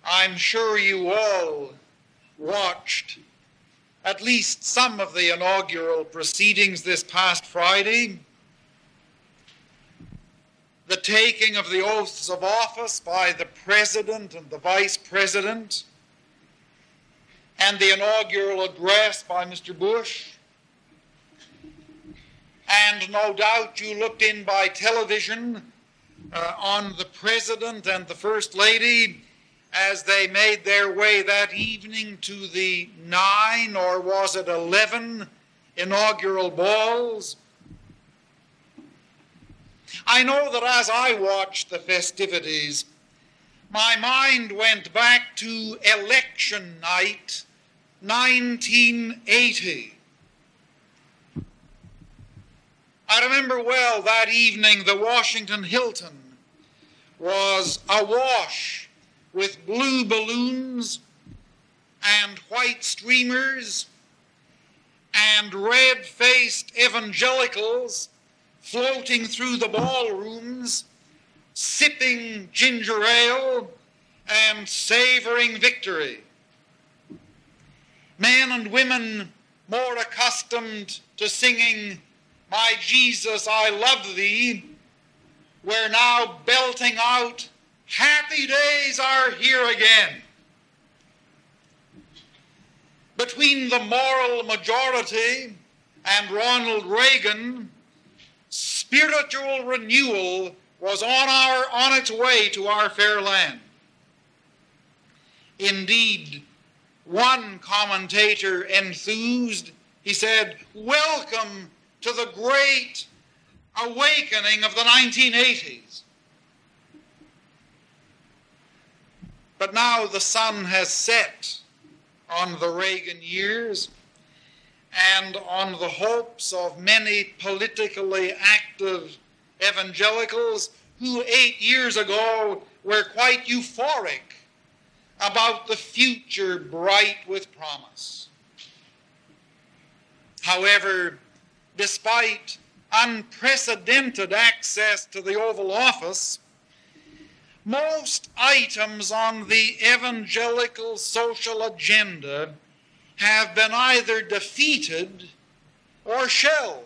I'm sure you all watched at least some of the inaugural proceedings this past Friday. The taking of the oaths of office by the President and the Vice President, and the inaugural address by Mr. Bush. And no doubt you looked in by television on the President and the First Lady as they made their way that evening to the 9, or was it 11, inaugural balls. I know that as I watched the festivities, my mind went back to election night, 1980. I remember well that evening the Washington Hilton was awash with blue balloons and white streamers and red-faced evangelicals floating through the ballrooms, sipping ginger ale and savoring victory. Men and women more accustomed to singing, "My Jesus, I love thee," were now belting out, "Happy days are here again." Between the moral majority and Ronald Reagan, spiritual renewal was on its way to our fair land. Indeed, one commentator enthused, he said, "Welcome to the great awakening of the 1980s. But now the sun has set on the Reagan years and on the hopes of many politically active evangelicals who 8 years ago were quite euphoric about the future bright with promise. However, despite unprecedented access to the Oval Office, most items on the evangelical social agenda have been either defeated or shelved.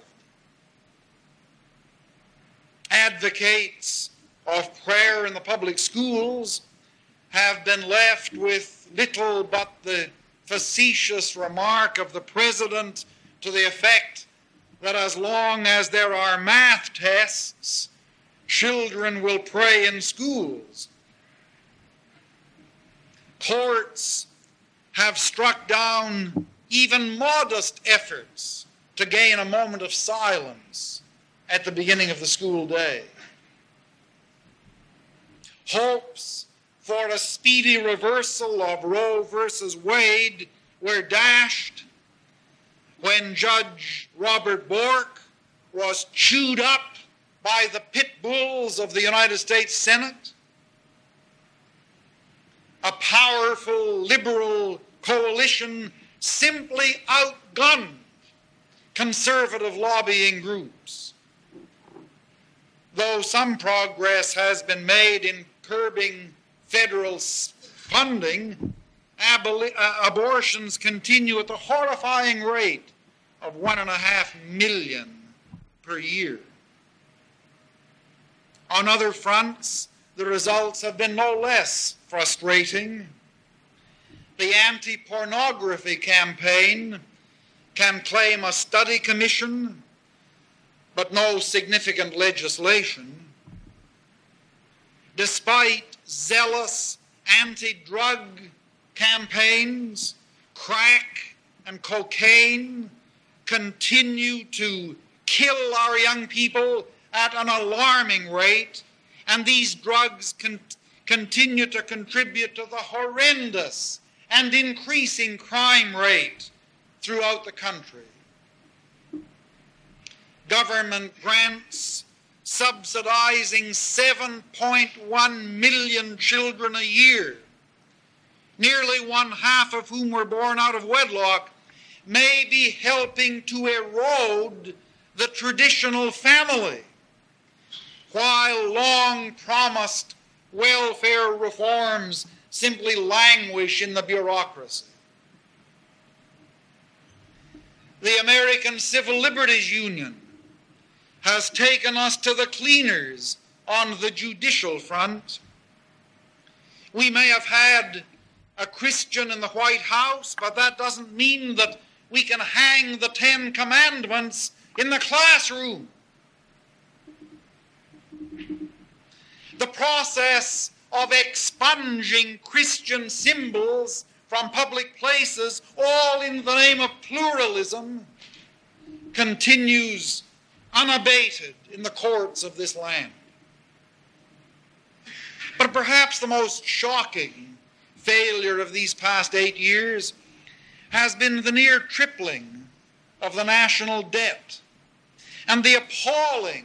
Advocates of prayer in the public schools have been left with little but the facetious remark of the President to the effect that as long as there are math tests, children will pray in schools. Courts have struck down even modest efforts to gain a moment of silence at the beginning of the school day. Hopes for a speedy reversal of Roe versus Wade were dashed when Judge Robert Bork was chewed up by the pit bulls of the United States Senate. A powerful liberal coalition simply outgunned conservative lobbying groups. Though some progress has been made in curbing federal funding, abortions continue at the horrifying rate of 1.5 million per year. On other fronts, the results have been no less frustrating. The anti-pornography campaign can claim a study commission, but no significant legislation. Despite zealous anti-drug campaigns, crack and cocaine continue to kill our young people at an alarming rate, and these drugs continue to contribute to the horrendous and increasing crime rate throughout the country. Government grants subsidizing 7.1 million children a year, nearly 1/2 of whom were born out of wedlock, may be helping to erode the traditional family, while long-promised welfare reforms simply languish in the bureaucracy. The American Civil Liberties Union has taken us to the cleaners on the judicial front. We may have had a Christian in the White House, but that doesn't mean that we can hang the Ten Commandments in the classroom. The process of expunging Christian symbols from public places, all in the name of pluralism, continues unabated in the courts of this land. But perhaps the most shocking failure of these past 8 years has been the near tripling of the national debt and the appalling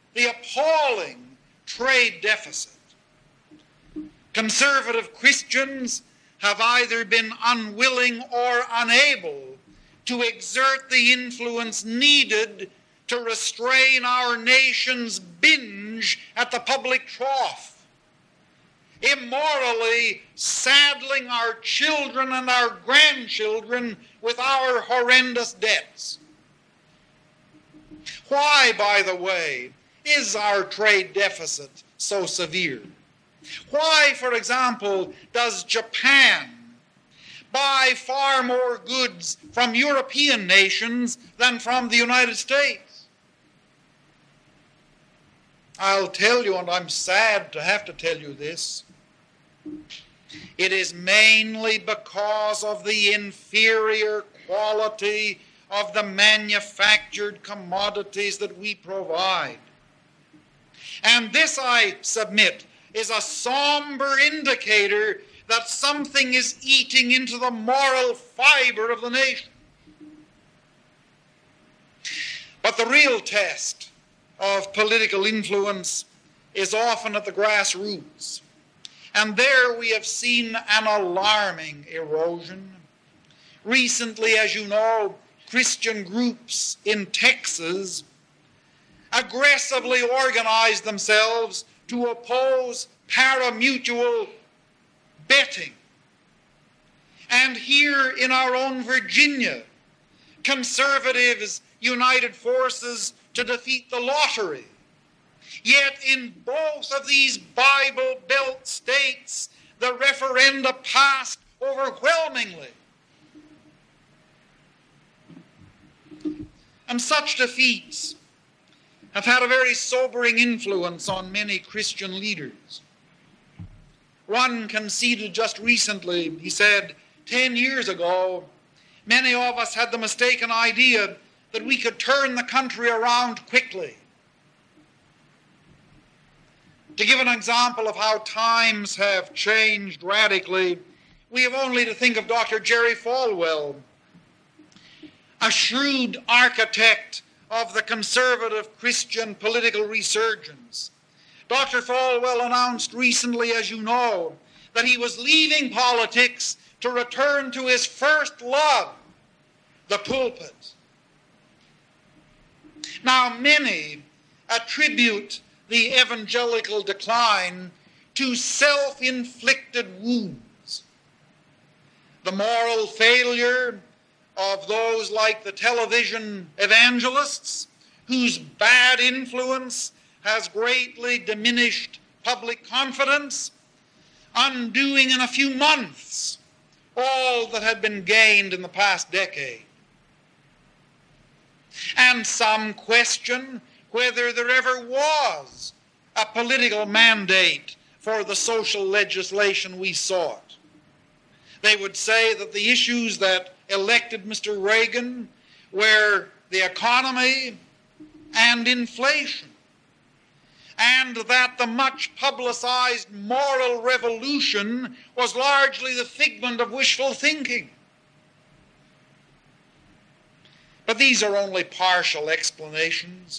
trade deficit. Conservative Christians have either been unwilling or unable to exert the influence needed to restrain our nation's binge at the public trough, immorally saddling our children and our grandchildren with our horrendous debts. Why, by the way, is our trade deficit so severe? Why, for example, does Japan buy far more goods from European nations than from the United States? I'll tell you, and I'm sad to have to tell you this, it is mainly because of the inferior quality of the manufactured commodities that we provide. And this, I submit, is a somber indicator that something is eating into the moral fiber of the nation. But the real test of political influence is often at the grassroots. And there we have seen an alarming erosion. Recently, as you know, Christian groups in Texas aggressively organized themselves to oppose pari-mutuel betting. And here in our own Virginia, conservatives united forces to defeat the lottery. Yet in both of these Bible Belt states, the referenda passed overwhelmingly. And such defeats have had a very sobering influence on many Christian leaders. One conceded just recently, he said, 10 years ago, many of us had the mistaken idea that we could turn the country around quickly. To give an example of how times have changed radically, we have only to think of Dr. Jerry Falwell, a shrewd architect of the conservative Christian political resurgence. Dr. Falwell announced recently, as you know, that he was leaving politics to return to his first love, the pulpit. Now, many attribute the evangelical decline to self-inflicted wounds. The moral failure of those like the television evangelists, whose bad influence has greatly diminished public confidence, undoing in a few months all that had been gained in the past decade. And some question whether there ever was a political mandate for the social legislation we sought. They would say that the issues that elected Mr. Reagan were the economy and inflation, and that the much publicized moral revolution was largely the figment of wishful thinking. But these are only partial explanations.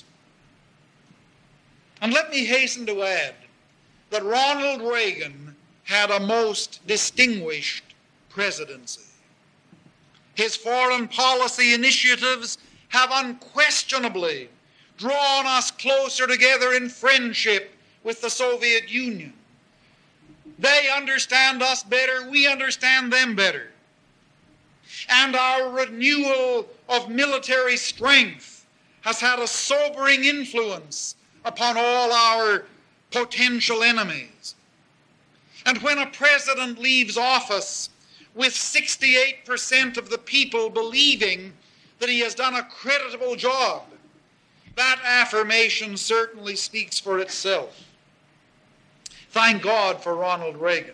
And let me hasten to add that Ronald Reagan had a most distinguished presidency. His foreign policy initiatives have unquestionably drawn us closer together in friendship with the Soviet Union. They understand us better, we understand them better. And our renewal of military strength has had a sobering influence upon all our potential enemies. And when a president leaves office with 68% of the people believing that he has done a creditable job, that affirmation certainly speaks for itself. Thank God for Ronald Reagan.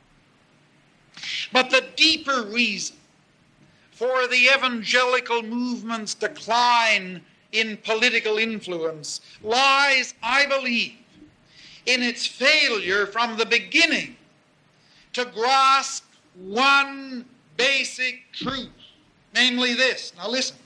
But the deeper reason for the evangelical movement's decline in political influence lies, I believe, in its failure from the beginning to grasp one basic truth, namely this. Now listen.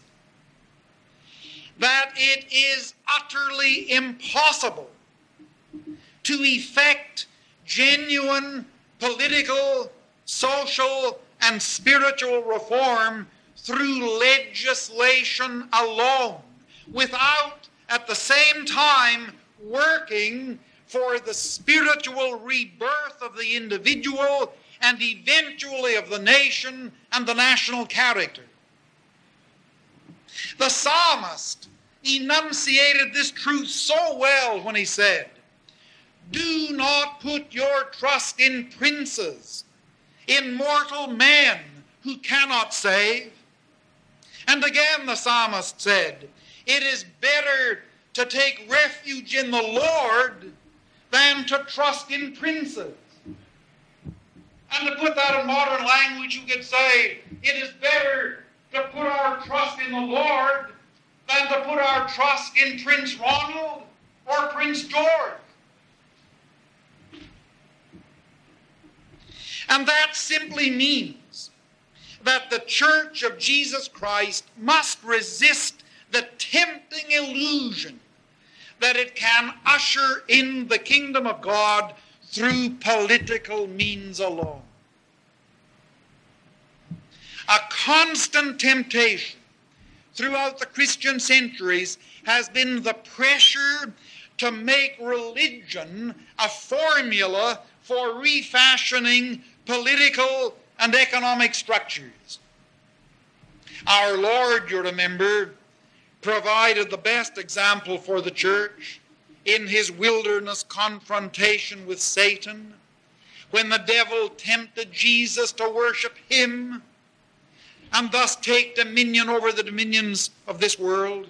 That it is utterly impossible to effect genuine political, social, and spiritual reform through legislation alone, without at the same time working for the spiritual rebirth of the individual and eventually of the nation and the national character. The psalmist enunciated this truth so well when he said, "Do not put your trust in princes, in mortal men who cannot save." And again the psalmist said, "It is better to take refuge in the Lord than to trust in princes." And to put that in modern language, you could say, it is better to put our trust in the Lord than to put our trust in Prince Ronald or Prince George. And that simply means that the Church of Jesus Christ must resist the tempting illusion that it can usher in the kingdom of God through political means alone. A constant temptation throughout the Christian centuries has been the pressure to make religion a formula for refashioning political and economic structures. Our Lord, you remember, provided the best example for the church in his wilderness confrontation with Satan, when the devil tempted Jesus to worship him and thus take dominion over the dominions of this world.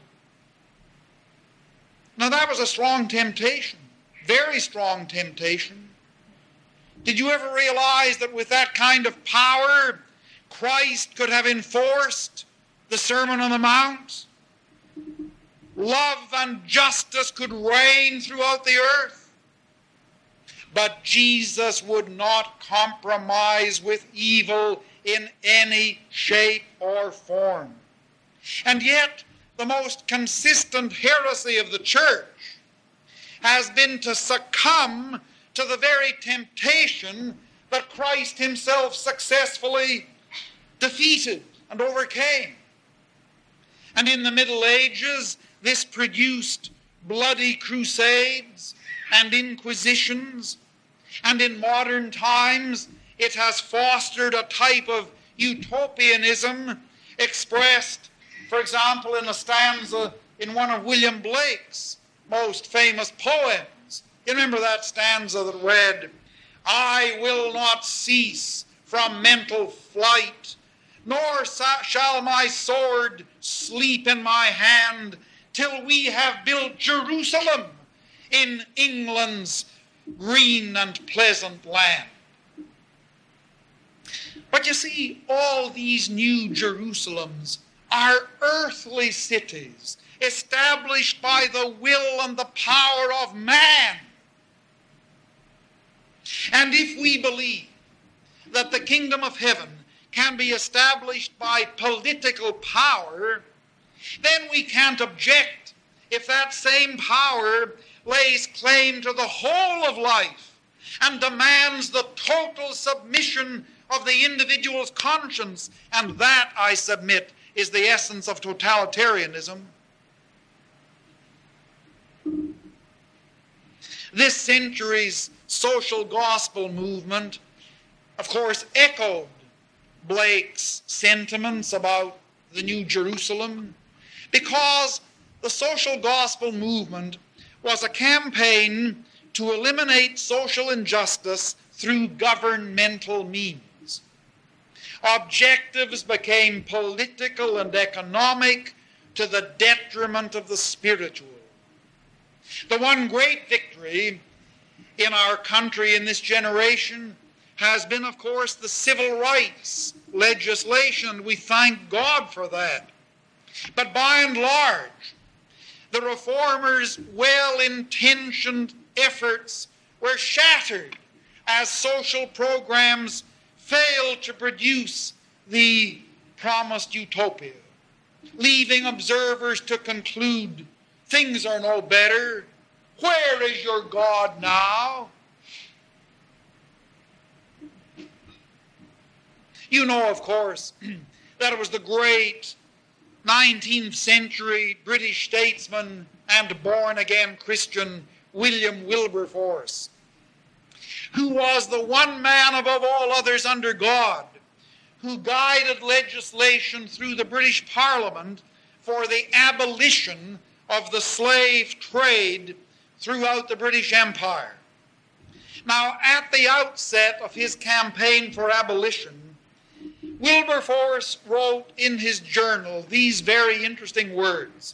Now that was a strong temptation, very strong temptation. Did you ever realize that with that kind of power, Christ could have enforced the Sermon on the Mount? Love and justice could reign throughout the earth. But Jesus would not compromise with evil in any shape or form. And yet, the most consistent heresy of the church has been to succumb to the very temptation that Christ himself successfully defeated and overcame. And in the Middle Ages, this produced bloody crusades and inquisitions. And in modern times, it has fostered a type of utopianism expressed, for example, in a stanza in one of William Blake's most famous poems. You remember that stanza that read, "I will not cease from mental flight, nor shall my sword sleep in my hand, till we have built Jerusalem in England's green and pleasant land." But you see, all these new Jerusalems are earthly cities established by the will and the power of man. And if we believe that the kingdom of heaven can be established by political power, then we can't object if that same power lays claim to the whole of life and demands the total submission of the individual's conscience. And that, I submit, is the essence of totalitarianism. This century's social gospel movement, of course, echoed Blake's sentiments about the New Jerusalem, because the social gospel movement was a campaign to eliminate social injustice through governmental means. Objectives became political and economic to the detriment of the spiritual. The one great victory in our country in this generation has been, of course, the civil rights legislation. We thank God for that. But by and large, the reformers' well-intentioned efforts were shattered as social programs failed to produce the promised utopia, leaving observers to conclude things are no better. Where is your God now? You know, of course, that it was the great 19th century British statesman and born-again Christian William Wilberforce, who was the one man above all others under God, who guided legislation through the British Parliament for the abolition of the slave trade throughout the British Empire. Now, at the outset of his campaign for abolition, Wilberforce wrote in his journal these very interesting words.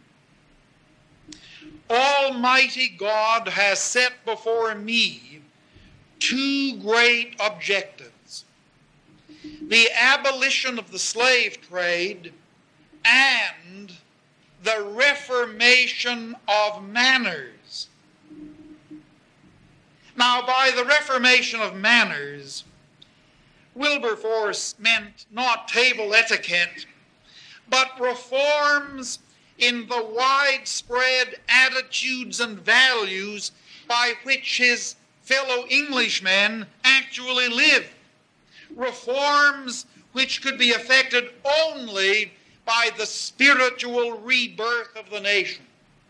Almighty God has set before me two great objectives: the abolition of the slave trade and the reformation of manners. Now, by the reformation of manners, Wilberforce meant not table etiquette, but reforms in the widespread attitudes and values by which his fellow Englishmen actually lived. Reforms which could be effected only by the spiritual rebirth of the nation.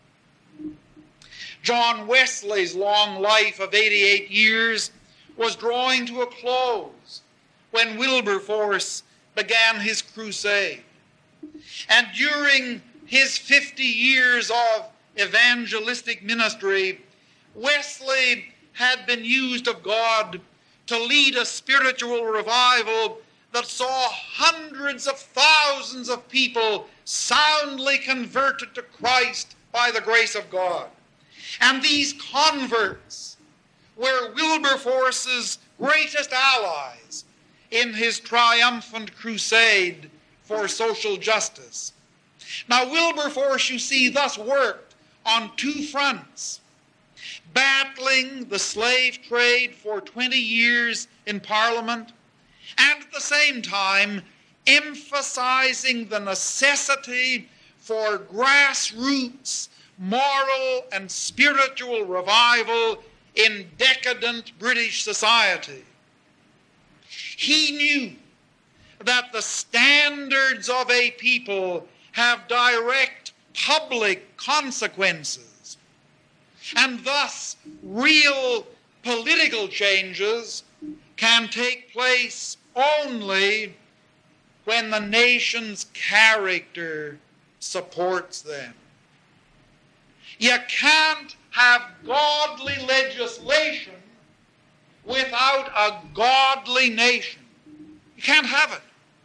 John Wesley's long life of 88 years was drawing to a close when Wilberforce began his crusade. And during his 50 years of evangelistic ministry, Wesley had been used of God to lead a spiritual revival that saw hundreds of thousands of people soundly converted to Christ by the grace of God. And these converts were Wilberforce's greatest allies in his triumphant crusade for social justice. Now, Wilberforce, you see, thus worked on two fronts: battling the slave trade for 20 years in Parliament, and at the same time emphasizing the necessity for grassroots moral and spiritual revival in decadent British society. He knew that the standards of a people have direct public consequences, and thus real political changes can take place only when the nation's character supports them. You can't have godly legislation without a godly nation. You can't have it.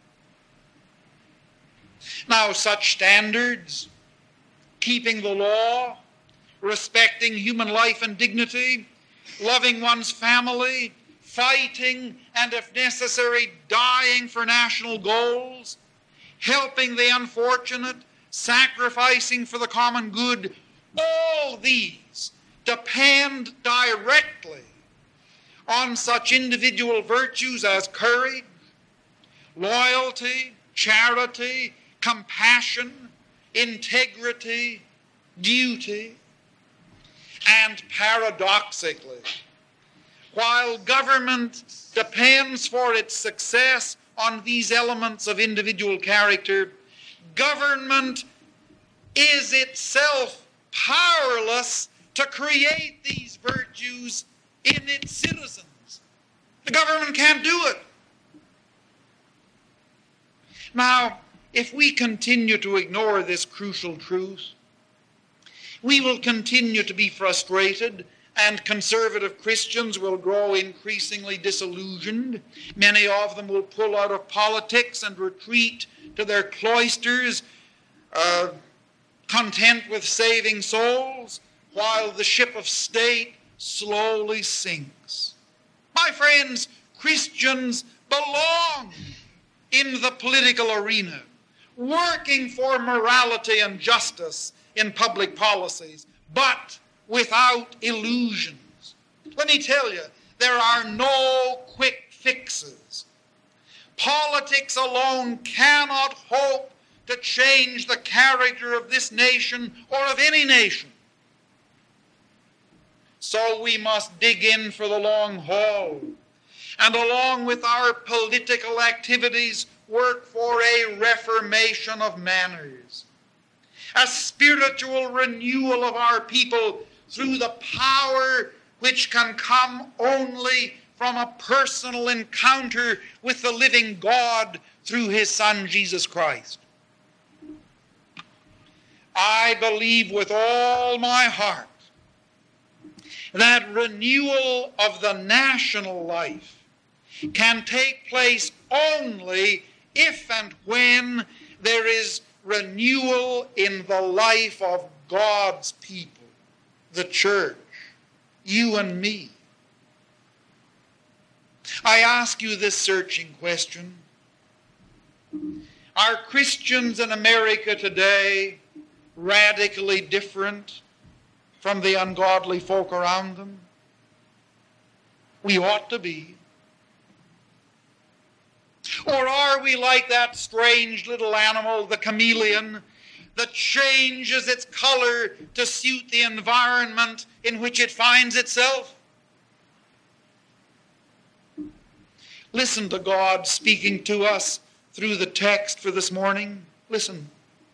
Now, such standards, keeping the law, respecting human life and dignity, loving one's family, fighting and, if necessary, dying for national goals, helping the unfortunate, sacrificing for the common good, all these depend directly on such individual virtues as courage, loyalty, charity, compassion, integrity, duty. And paradoxically, while government depends for its success on these elements of individual character, government is itself powerless to create these virtues in its citizens. The government can't do it. Now, if we continue to ignore this crucial truth, we will continue to be frustrated, and conservative Christians will grow increasingly disillusioned. Many of them will pull out of politics and retreat to their cloisters, content with saving souls, while the ship of state slowly sinks. My friends, Christians belong in the political arena, working for morality and justice in public policies, but without illusions. Let me tell you, there are no quick fixes. Politics alone cannot hope to change the character of this nation or of any nation. So we must dig in for the long haul, and along with our political activities, work for a reformation of manners, a spiritual renewal of our people through the power which can come only from a personal encounter with the living God through His Son, Jesus Christ. I believe with all my heart that renewal of the national life can take place only if and when there is renewal in the life of God's people, the church, you and me. I ask you this searching question. Are Christians in America today radically different from the ungodly folk around them? We ought to be. Or are we like that strange little animal, the chameleon, that changes its color to suit the environment in which it finds itself? Listen to God speaking to us through the text for this morning. Listen.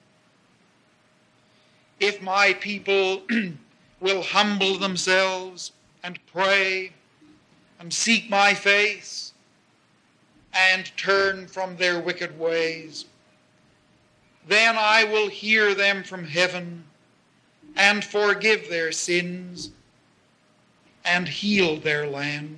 If my people will humble themselves and pray and seek my face and turn from their wicked ways, then I will hear them from heaven and forgive their sins and heal their land.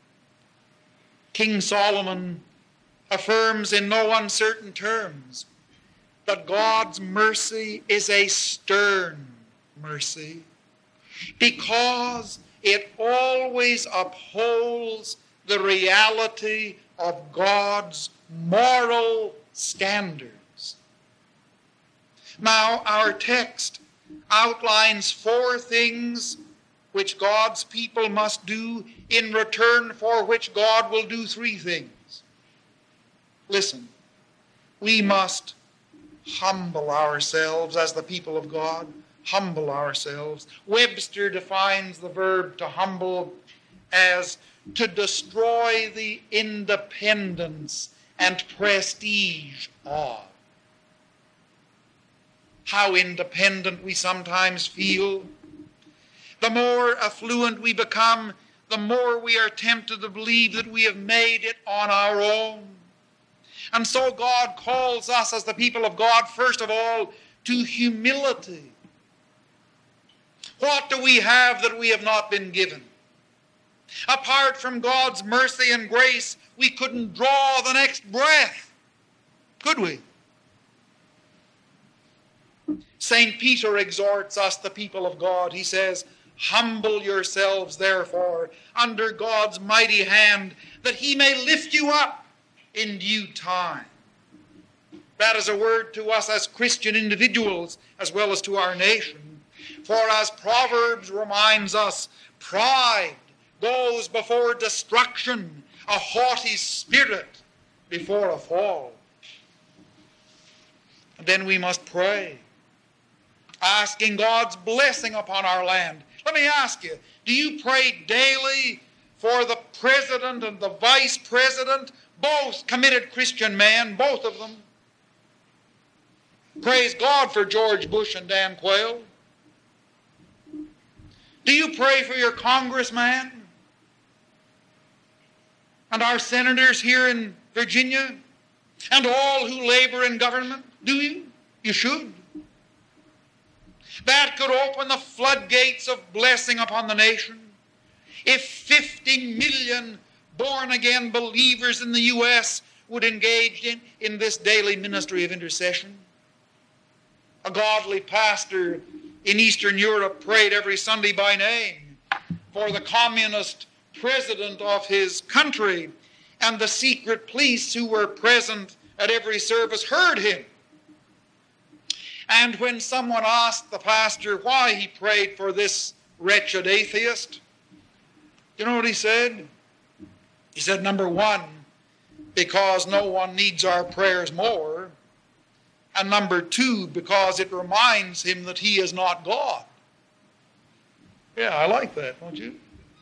King Solomon affirms in no uncertain terms that God's mercy is a stern mercy because it always upholds the reality of God's moral standards. Now, our text outlines 4 things which God's people must do, in return for which God will do 3 things. Listen, we must humble ourselves as the people of God. Humble ourselves. Webster defines the verb to humble as to destroy the independence and prestige of. How independent we sometimes feel. The more affluent we become, the more we are tempted to believe that we have made it on our own. And so God calls us as the people of God, first of all, to humility. What do we have that we have not been given? Apart from God's mercy and grace, we couldn't draw the next breath, could we? St. Peter exhorts us, the people of God. He says, humble yourselves, therefore, under God's mighty hand, that He may lift you up in due time. That is a word to us as Christian individuals as well as to our nation. For as Proverbs reminds us, pride goes before destruction, a haughty spirit before a fall. And then we must pray, asking God's blessing upon our land. Let me ask you, do you pray daily for the president and the vice president, both committed Christian men, both of them? Praise God for George Bush and Dan Quayle. Do you pray for your congressman and our senators here in Virginia and all who labor in government? Do you? You should. That could open the floodgates of blessing upon the nation. If 50 million born-again believers in the U.S. would engage in this daily ministry of intercession. A godly pastor in Eastern Europe prayed every Sunday by name for the communist president of his country, and the secret police who were present at every service heard him. And when someone asked the pastor why he prayed for this wretched atheist, you know what he said? He said, number one, because no one needs our prayers more, and number two, because it reminds him that he is not God. Yeah, I like that, don't you?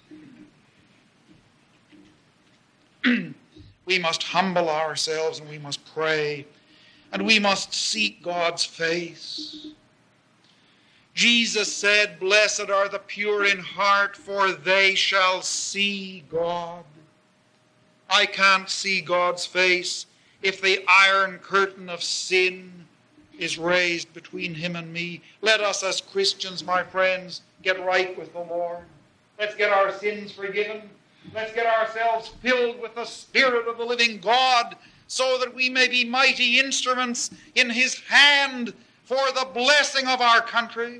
We must humble ourselves and we must pray and we must seek God's face. Jesus said, "Blessed are the pure in heart, for they shall see God." I can't see God's face if the iron curtain of sin is raised between him and me. Let us as Christians, my friends, get right with the Lord. Let's get our sins forgiven. Let's get ourselves filled with the Spirit of the living God so that we may be mighty instruments in his hand for the blessing of our country.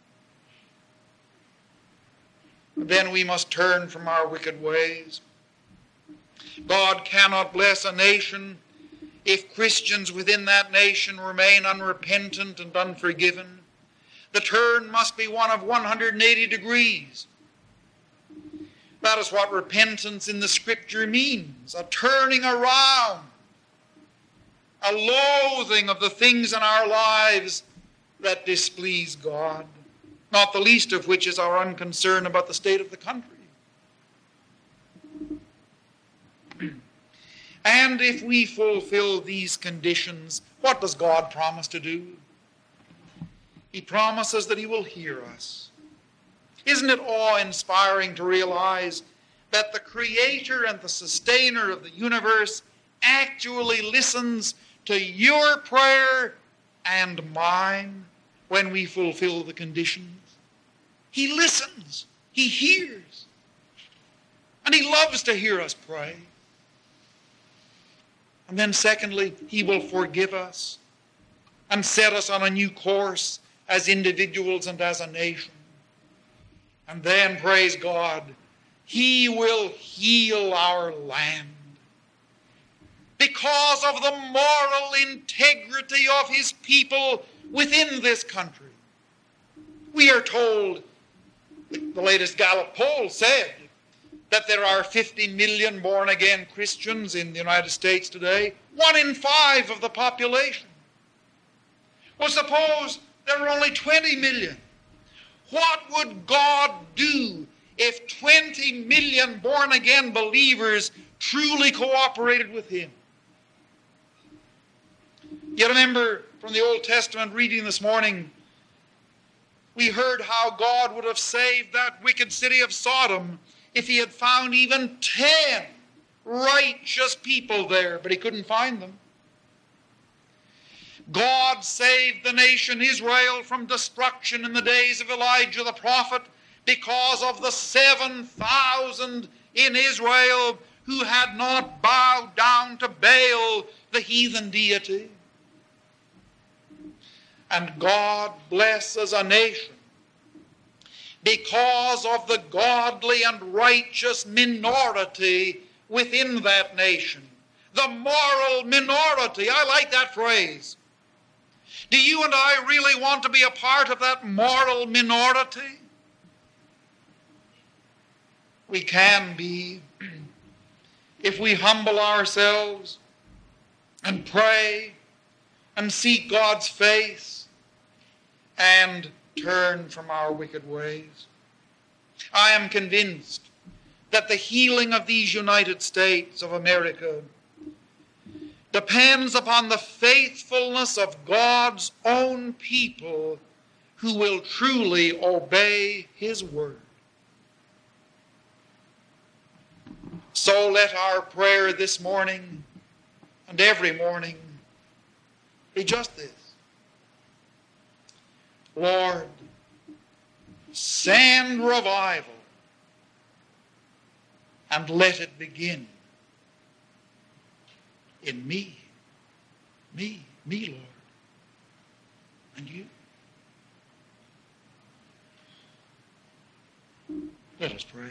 Then we must turn from our wicked ways. God cannot bless a nation if Christians within that nation remain unrepentant and unforgiven. The turn must be one of 180 degrees. That is what repentance in the Scripture means, a turning around, a loathing of the things in our lives that displease God, not the least of which is our unconcern about the state of the country. And if we fulfill these conditions, what does God promise to do? He promises that he will hear us. Isn't it awe-inspiring to realize that the Creator and the Sustainer of the universe actually listens to your prayer and mine when we fulfill the conditions? He listens. He hears. And he loves to hear us pray. And then secondly, he will forgive us and set us on a new course as individuals and as a nation. And then, praise God, he will heal our land because of the moral integrity of his people within this country. We are told, the latest Gallup poll said, that there are 50 million born-again Christians in the United States today, 1 in 5 of the population. Well, suppose there were only 20 million. What would God do if 20 million born-again believers truly cooperated with him? You remember from the Old Testament reading this morning, we heard how God would have saved that wicked city of Sodom if he had found even 10 righteous people there, but he couldn't find them. God saved the nation Israel from destruction in the days of Elijah the prophet because of the 7,000 in Israel who had not bowed down to Baal, the heathen deity. And God blesses a nation because of the godly and righteous minority within that nation. The moral minority. I like that phrase. Do you and I really want to be a part of that moral minority? We can be if we humble ourselves and pray and seek God's face and turn from our wicked ways. I am convinced that the healing of these United States of America depends upon the faithfulness of God's own people who will truly obey his word. So let our prayer this morning and every morning be just this. Lord, send revival and let it begin in me, Lord, and you. Let us pray.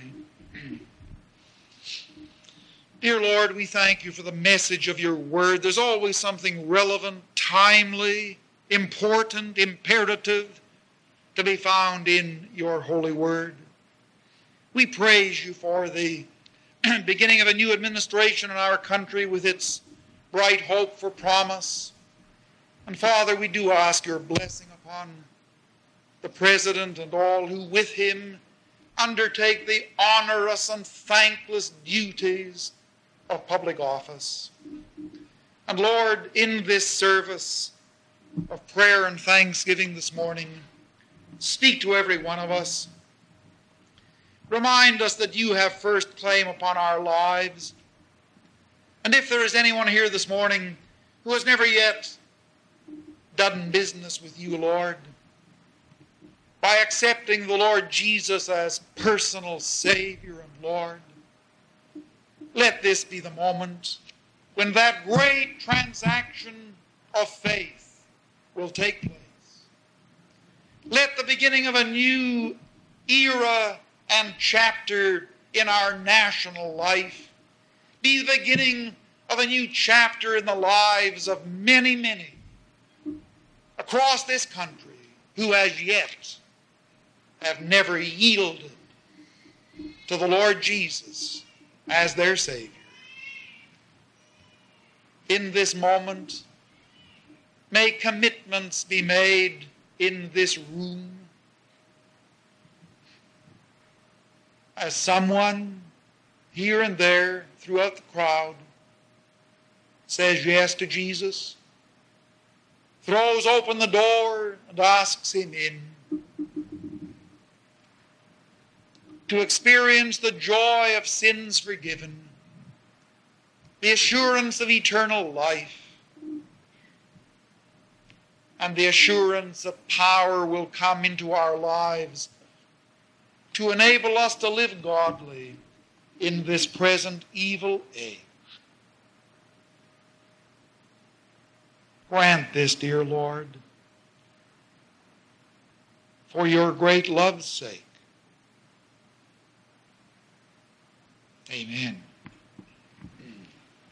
Dear Lord, we thank you for the message of your word. There's always something relevant, timely, important, imperative to be found in your holy word. We praise you for the beginning of a new administration in our country with its bright hope for promise. And Father, we do ask your blessing upon the President and all who with him undertake the onerous and thankless duties of public office. And Lord, in this service of prayer and thanksgiving this morning, speak to every one of us. Remind us that you have first claim upon our lives. And if there is anyone here this morning who has never yet done business with you, Lord, by accepting the Lord Jesus as personal Savior and Lord, let this be the moment when that great transaction of faith will take place. Let the beginning of a new era and chapter in our national life be the beginning of a new chapter in the lives of many, many across this country who as yet have never yielded to the Lord Jesus as their Savior. In this moment, may commitments be made in this room. As someone here and there throughout the crowd says yes to Jesus, throws open the door and asks him in, to experience the joy of sins forgiven, the assurance of eternal life, and the assurance that power will come into our lives to enable us to live godly in this present evil age. Grant this, dear Lord, for your great love's sake. Amen.